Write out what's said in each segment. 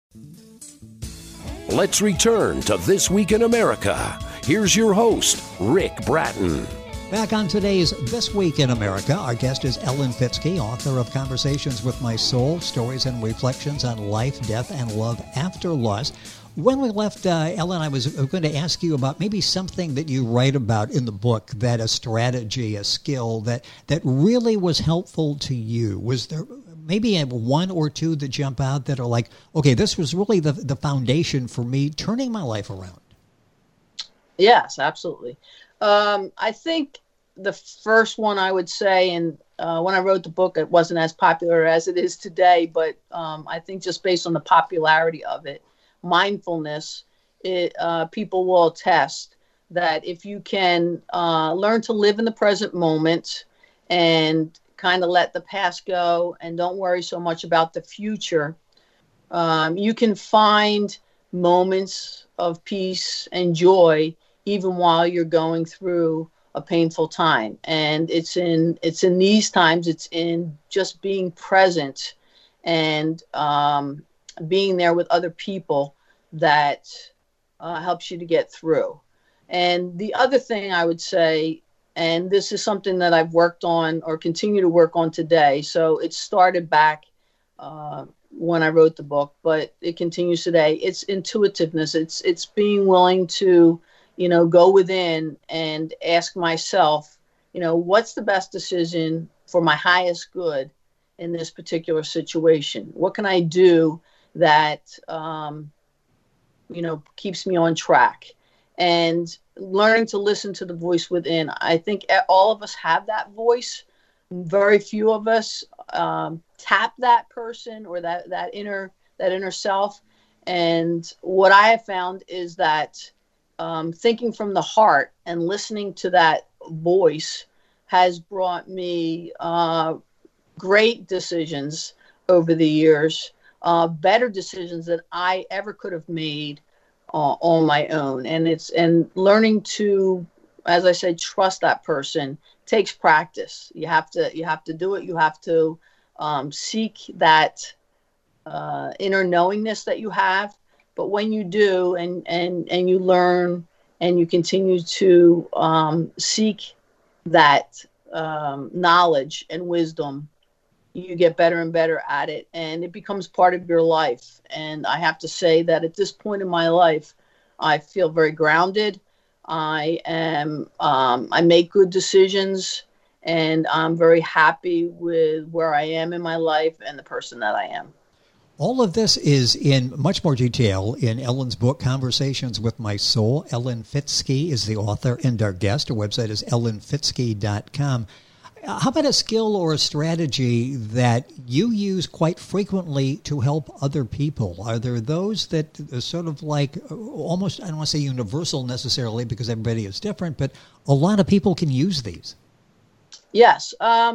Let's return to This Week in America. Here's your host, Rick Bratton. Back on today's This Week in America, our guest is Ellen Fitzke, author of Conversations with My Soul, Stories and Reflections on Life, Death, and Love After Loss. When we left, Ellen, I was going to ask you about maybe something that you write about in the book, that a strategy, a skill that really was helpful to you. Was there maybe one or two that jump out that are like, okay, this was really the foundation for me turning my life around? Yes, absolutely. I think the first one I would say, and when I wrote the book, it wasn't as popular as it is today, but I think just based on the popularity of it, mindfulness, people will attest that if you can learn to live in the present moment and kind of let the past go and don't worry so much about the future, you can find moments of peace and joy even while you're going through a painful time. And it's in these times, it's in just being present and being there with other people that helps you to get through. And the other thing I would say, and this is something that I've worked on or continue to work on today. So it started back when I wrote the book, but it continues today. It's intuitiveness. It's being willing to, go within and ask myself, what's the best decision for my highest good in this particular situation? What can I do that, keeps me on track? And learning to listen to the voice within. I think all of us have that voice. Very few of us tap that person or that inner self. And what I have found is that thinking from the heart and listening to that voice has brought me great decisions over the years, better decisions than I ever could have made on my own. And learning to, as I said, trust that person takes practice. You have to do it. You have to seek that inner knowingness that you have. But when you do, and you learn and you continue to seek that knowledge and wisdom, you get better and better at it, and it becomes part of your life. And I have to say that at this point in my life, I feel very grounded. I make good decisions, and I'm very happy with where I am in my life and the person that I am. All of this is in much more detail in Ellen's book, Conversations with My Soul. Ellen Fitzke is the author and our guest. Her website is ellenfitzke.com. How about a skill or a strategy that you use quite frequently to help other people? Are there those that are sort of like almost, I don't want to say universal necessarily because everybody is different, but a lot of people can use these? Yes.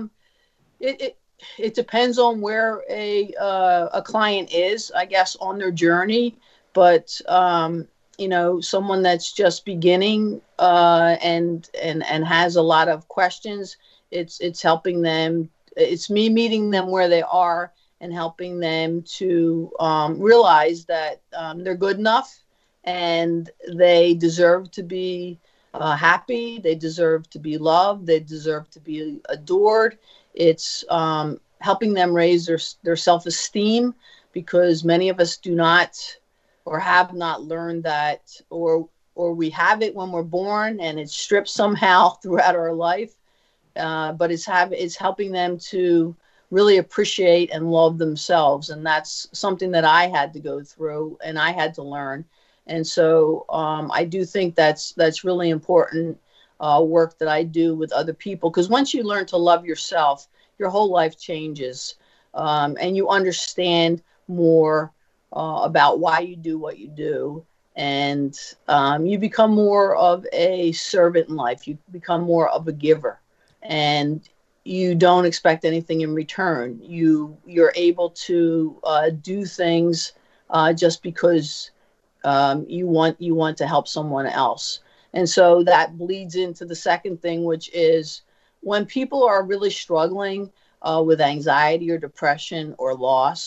It depends on where a client is, I guess, on their journey. But, someone that's just beginning and has a lot of questions, it's helping them. It's me meeting them where they are and helping them to realize that they're good enough and they deserve to be happy. They deserve to be loved. They deserve to be adored. It's helping them raise their self-esteem, because many of us do not or have not learned that, or we have it when we're born and it's stripped somehow throughout our life. But it's helping them to really appreciate and love themselves. And that's something that I had to go through and I had to learn. And so I do think that's really important work that I do with other people, because once you learn to love yourself, your whole life changes, and you understand more about why you do what you do. And you become more of a servant in life. You become more of a giver, and you don't expect anything in return. You're able to do things just because you want to help someone else. And so that bleeds into the second thing, which is when people are really struggling with anxiety or depression or loss,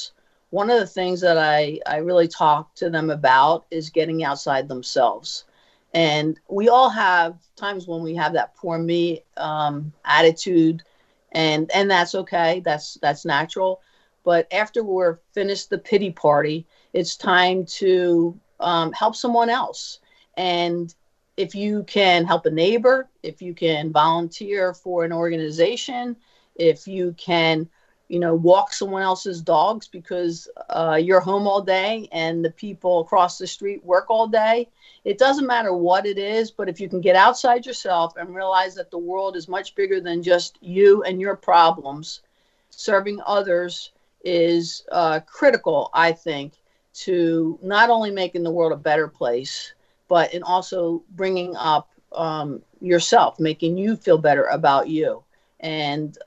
one of the things that I really talk to them about is getting outside themselves. And we all have times when we have that poor me attitude, and that's okay. That's natural. But after we're finished the pity party, it's time to help someone else. And if you can help a neighbor, if you can volunteer for an organization, if you can, walk someone else's dogs because you're home all day and the people across the street work all day. It doesn't matter what it is, but if you can get outside yourself and realize that the world is much bigger than just you and your problems, serving others is critical, I think, to not only making the world a better place, but in also bringing up yourself, making you feel better about you. And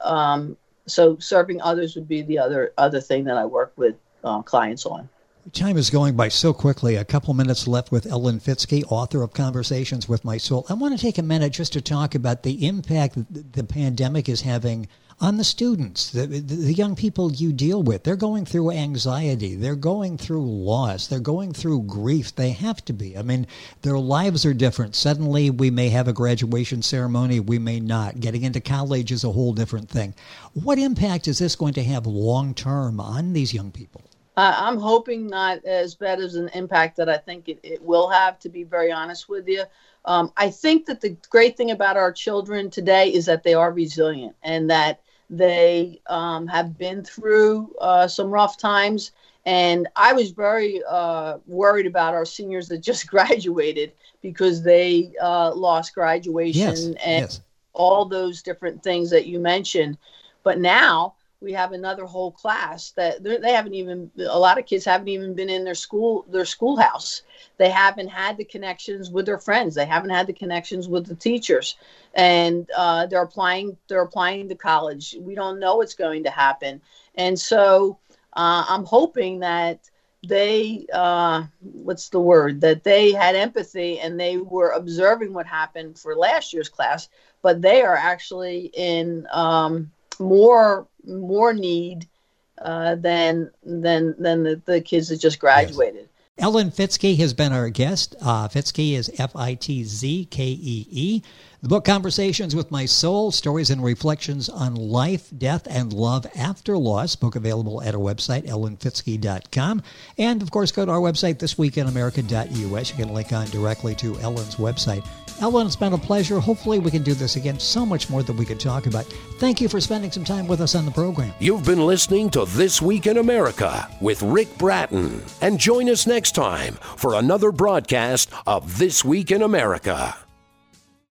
so serving others would be the other thing that I work with clients on. Time is going by so quickly. A couple minutes left with Ellen Fitzke, author of Conversations with My Soul. I want to take a minute just to talk about the impact the pandemic is having on the students, the young people you deal with. They're going through anxiety. They're going through loss. They're going through grief. They have to be. I mean, their lives are different. Suddenly, we may have a graduation ceremony. We may not. Getting into college is a whole different thing. What impact is this going to have long-term on these young people? I'm hoping not as bad as an impact that I think it will have, to be very honest with you. I think that the great thing about our children today is that they are resilient and that they have been through some rough times. And I was very worried about our seniors that just graduated because they lost graduation all those different things that you mentioned. But now we have another whole class that they haven't even, a lot of kids haven't even been in their schoolhouse. They haven't had the connections with their friends. They haven't had the connections with the teachers, and they're applying to college. We don't know what's going to happen. And so I'm hoping that they, that they had empathy and they were observing what happened for last year's class, but they are actually in more need than the kids that just graduated. Yes. Ellen Fitzke has been our guest. Fitzke is Fitzkee. The book Conversations with My Soul, Stories and Reflections on Life, Death, and Love After Loss. Book available at our website, ellenfitzke.com. And, of course, go to our website, thisweekinamerica.us. You can link on directly to Ellen's website. Ellen, it's been a pleasure. Hopefully we can do this again. So much more that we could talk about. Thank you for spending some time with us on the program. You've been listening to This Week in America with Rick Bratton. And join us next time for another broadcast of This Week in America.